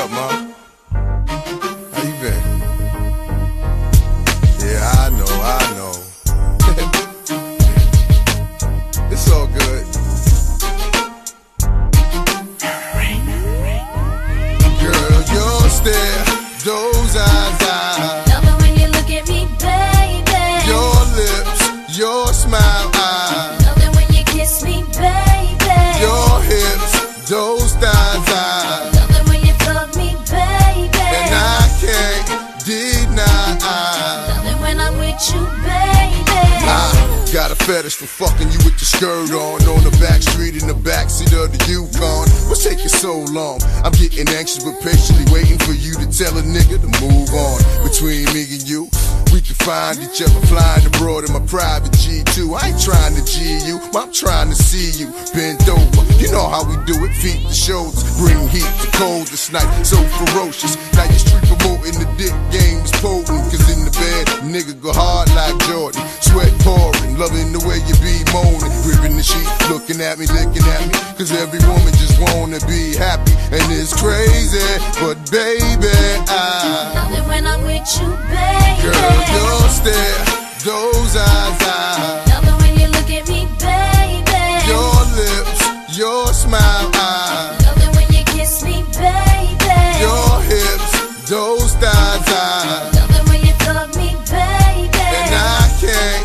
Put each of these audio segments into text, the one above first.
up, Mom? How you been? Yeah, I know. It's all good. Girl, your stare, those eyes, love it when you look at me, baby. your lips, your smile, Love it when you kiss me, baby. your hips, those thighs, Love it when you fuck me, baby. and I can't deny. Love it when I'm with you, baby. I got a fetish for fucking you with the skirt on the back street in the backseat of the Yukon. What's taking so long? I'm getting anxious but patiently waiting for you to tell a nigga to move on. Between me and you, we can find each other flying abroad in my private G2. I ain't trying to G you, I'm trying to see you bend over. You know how we do it, feet to shoulders, bring heat to cold this night, so ferocious. Now your street promoting the dick game is potent, cause in the bed, nigga go hard like Jordan. Sweat pouring, loving the way you be moaning, gripping the sheet, looking at me, licking at me, cause every woman just wanna be happy, and it's crazy, but baby, I Love it when I'm with you, baby. girl, your stare, those eyes, Love it when you look at me, baby. your lips, your smile, Love it when you kiss me, baby. your hips, those thighs, Love it when you fuck me, baby. and I can't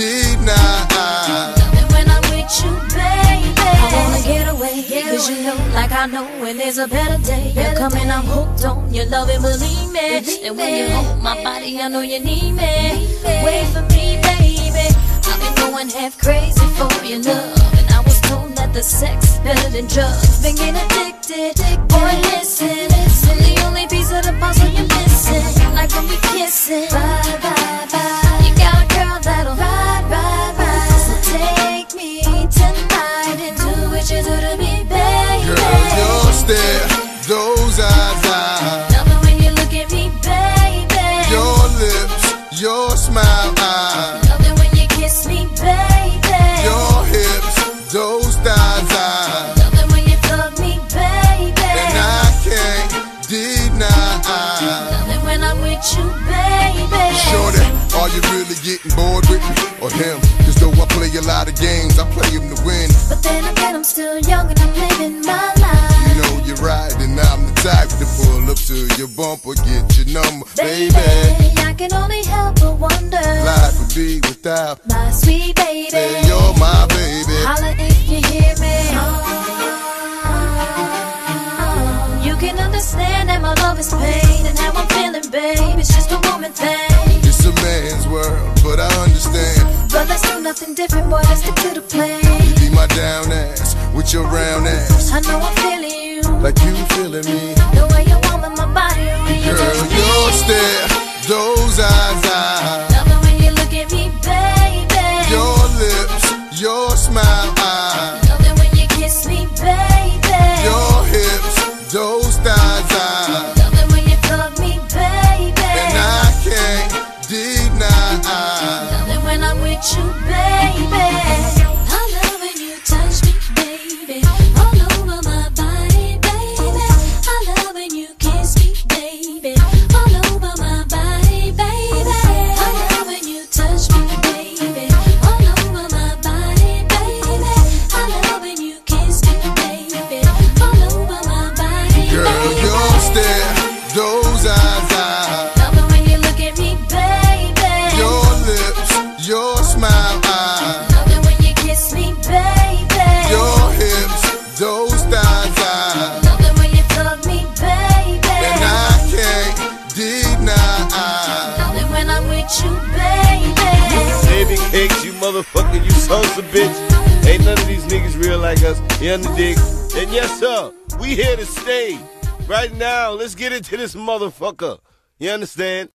deny. Love it when I'm with you, baby. I wanna get away, cause you know, like I know when there's a better day. You're coming, I'm hooked on your love and believe me. And when you hold my body, I know you need me. Wait for me, baby. I've been going half crazy for your love, and I was told that the sex better than drugs. Been getting addicted, boy, listen. I'm the only piece of the puzzle you're missing. Like when we kissing, bye, bye, bye. You got a girl that'll ride, ride, ride. So take me tonight and do what you do to me, baby. Girl, your stare, those eyes, Love it when you look at me, baby. your lips, your smile, Love it when you kiss me, baby. your hips, those thighs, Love it when you fuck me, baby. and I can't deny. Love it when I'm with you, baby. Shorty, are you really getting bored with me or him? Cause though I play a lot of games, I play him to win. But then again, I'm still young and I'm living my life. You know you're right, and I'm the type to pull up to your bumper, get your number, baby. I can only help but wonder. Life would be without. My sweet baby. Say you're my baby. Holla if you hear me. You can understand that my love is pain and how I'm feeling, babe. It's just a woman thing. It's a man's world, but I understand. But let's do nothing different, boy. Let's stick to the plan. You be my down ass with your round ass, I know I'm feeling you. like you feeling me. The way you warm in my body, when you Girl, touch me. your stare, those eyes, Love it when you look at me, baby. your lips, your smile, Love it when you kiss me, baby. your hips, those thighs, Love it when you fuck me, baby. and I can't deny. Love it when I'm with you, baby. I love when you touch me, baby. All over my body, baby. I love when you kiss me, baby. All over my body, baby. I love when you touch me, baby. All over my body, baby. I love when you kiss me, baby. All over my body, Girl, baby. your stare, those eyes, Love it when you look at me, baby. your lips, your smile, Love it when you kiss me, baby. your hips, those thighs, Love it when you fuck me, baby. and I can't deny. Love it when I'm with you, baby. Saving cakes, you motherfucker, you sons of bitch. Ain't none of these niggas real like us. You underdig? And yes, sir, we here to stay. Right now, let's get into this motherfucker. You understand?